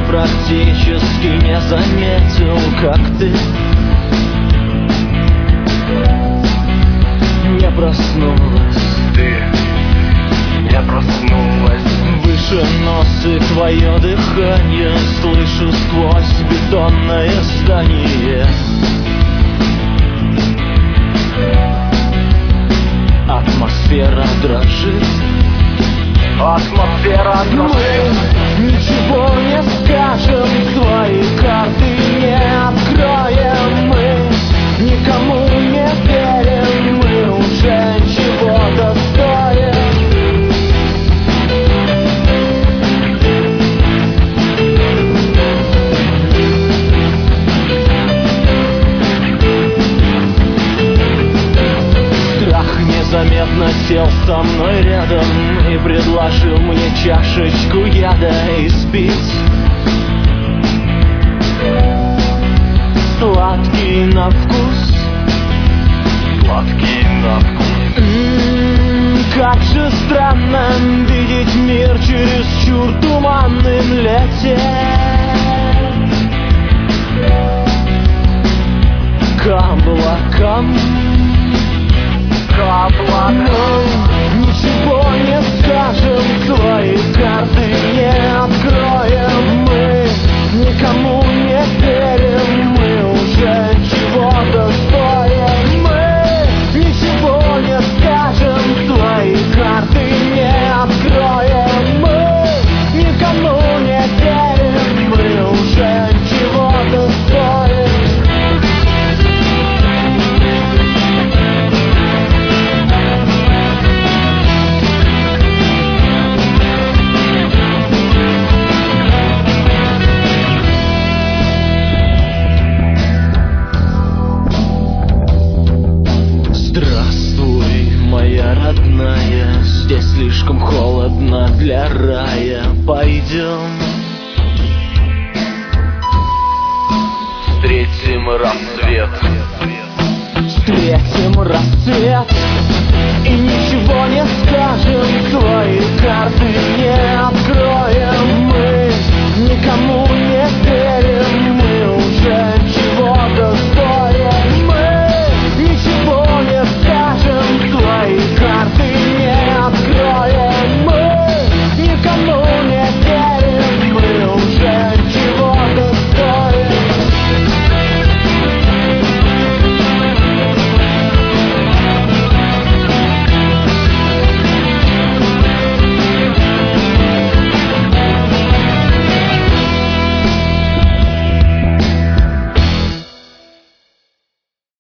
практически не заметил, как ты не проснулась. Ты не проснулась. Выше нос и твое дыхание слышу сквозь бетонное здание. Атмосфера дрожит. Атмосфера дрожит. Мы ничего не скажем, свои карты не откроем. Мы никому не верим, мы уже чего-то стоим. Страх незаметно сел со мной рядом и предложил мне чашечку яда испить. Сладкий на вкус. Сладкий на вкус. Как же странно видеть мир чересчур туманным лететь. К облакам. Мы ничего не скажем, свои карты не откроем. Мы никому не верим, мы уже чего-то стоим. Мы ничего не скажем, свои карты не откроем. Мы никому не верим, мы уже чего-то стоим. Родная, здесь слишком холодно для рая. Пойдем Встретим рассвет. Встретим рассвет и ничего не скажем, свои карты не откроем.